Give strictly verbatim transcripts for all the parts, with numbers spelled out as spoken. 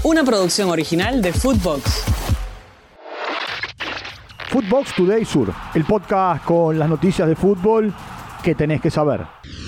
Una producción original de Footbox. Footbox Today Sur, el podcast con las noticias de fútbol que tenés que saber.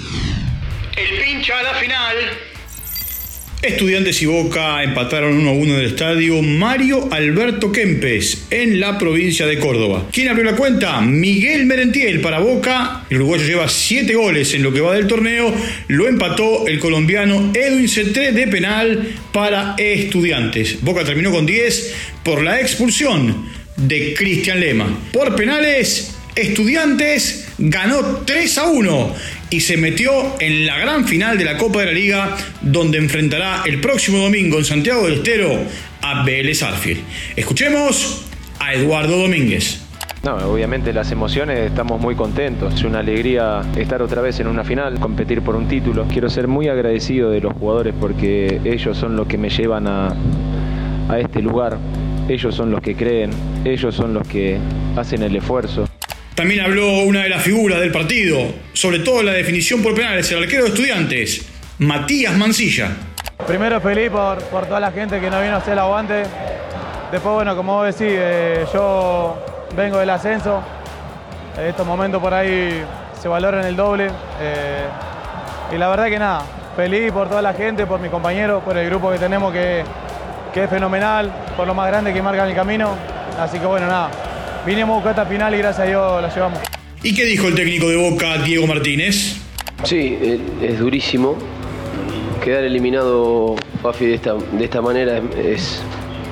El pincha a la final. Estudiantes y Boca empataron uno a uno en el estadio Mario Alberto Kempes, en la provincia de Córdoba. ¿Quién abrió la cuenta? Miguel Merentiel para Boca. El uruguayo lleva siete goles en lo que va del torneo. Lo empató el colombiano Edwin Cetré de penal para Estudiantes. Boca terminó con diez por la expulsión de Cristian Lema. Por penales, Estudiantes ganó tres a uno y se metió en la gran final de la Copa de la Liga, donde enfrentará el próximo domingo en Santiago del Estero a Vélez Sarsfield. Escuchemos a Eduardo Domínguez. No, obviamente las emociones, estamos muy contentos. Es una alegría estar otra vez en una final, competir por un título. Quiero ser muy agradecido de los jugadores porque ellos son los que me llevan a, a este lugar. Ellos son los que creen, ellos son los que hacen el esfuerzo. También habló una de las figuras del partido, sobre todo la definición por penales, el arquero de Estudiantes, Matías Mancilla. Primero feliz por, por toda la gente que nos vino a hacer el aguante. Después, bueno, como vos decís, eh, yo vengo del ascenso. En estos momentos por ahí se valoran el doble. Eh, y la verdad que nada, feliz por toda la gente, por mis compañeros, por el grupo que tenemos que, que es fenomenal, por los más grandes que marcan el camino. Así que bueno, nada. Vinimos a buscar esta final y gracias a Dios la llevamos. ¿Y qué dijo el técnico de Boca, Diego Martínez? Sí, es durísimo. Quedar eliminado, Fafi, de esta, de esta manera es,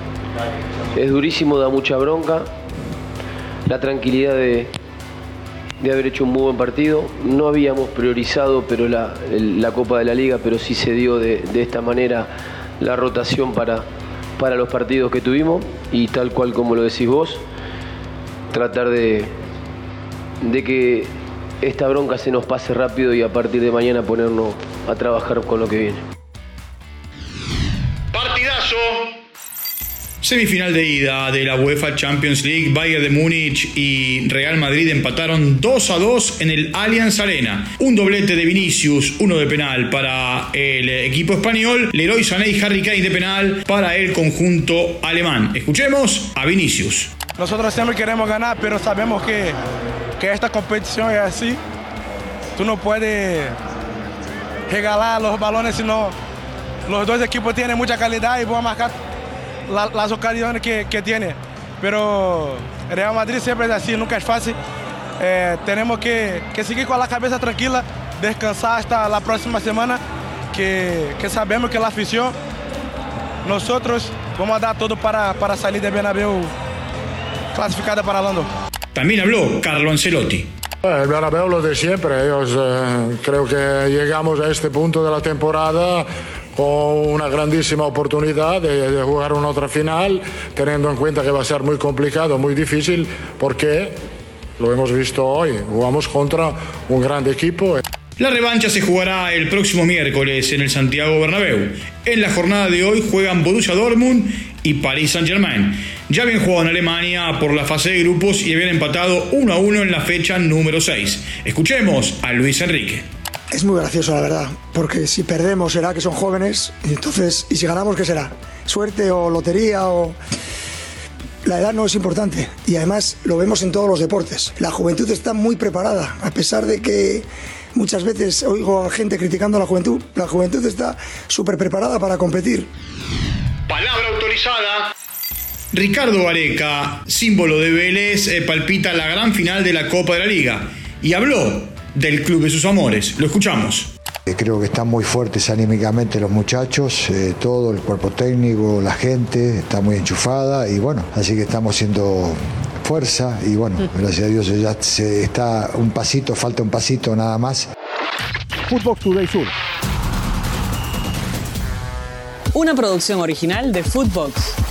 es durísimo, da mucha bronca. La tranquilidad de, de haber hecho un muy buen partido. No habíamos priorizado pero la, la Copa de la Liga, pero sí se dio de, de esta manera la rotación para, para los partidos que tuvimos. Y tal cual como lo decís vos, tratar de, de que esta bronca se nos pase rápido y a partir de mañana ponernos a trabajar con lo que viene. Partidazo. Semifinal de ida de la UEFA Champions League. Bayern de Múnich y Real Madrid empataron dos a dos en el Allianz Arena. Un doblete de Vinicius, uno de penal para el equipo español. Leroy Sané y Harry Kane de penal para el conjunto alemán. Escuchemos a Vinicius. Nosotros siempre queremos ganar, pero sabemos que, que esta competición es así. Tú no puedes regalar los balones, sino los dos equipos tienen mucha calidad y van a marcar la, las ocasiones que, que tienen. Pero Real Madrid siempre es así, nunca es fácil. Eh, tenemos que, que seguir con la cabeza tranquila, descansar hasta la próxima semana, que, que sabemos que la afición, nosotros vamos a dar todo para, para salir de Bernabéu clasificada para London. También habló Carlo Ancelotti. El Bernabéu lo de siempre. Ellos, eh, creo que llegamos a este punto de la temporada con una grandísima oportunidad de, de jugar una otra final, teniendo en cuenta que va a ser muy complicado, muy difícil, porque lo hemos visto hoy, jugamos contra un gran equipo. La revancha se jugará el próximo miércoles en el Santiago Bernabéu. En la jornada de hoy juegan Borussia Dortmund y Paris Saint-Germain. Ya habían jugado en Alemania por la fase de grupos y habían empatado uno a uno en la fecha número seis. Escuchemos a Luis Enrique. Es muy gracioso, la verdad, porque si perdemos será que son jóvenes, y entonces, y si ganamos, ¿qué será? ¿Suerte o lotería o...? La edad no es importante y además lo vemos en todos los deportes. La juventud está muy preparada, a pesar de que muchas veces oigo a gente criticando a la juventud. La juventud está súper preparada para competir. Palabra autorizada. Ricardo Gareca, símbolo de Vélez, eh, palpita la gran final de la Copa de la Liga y habló del club de sus amores. Lo escuchamos. Creo que están muy fuertes anímicamente los muchachos, eh, todo el cuerpo técnico, la gente está muy enchufada y bueno, así que estamos haciendo fuerza y bueno, gracias a Dios ya se está un pasito, falta un pasito nada más. Footbox Today Sur. Una producción original de Footbox.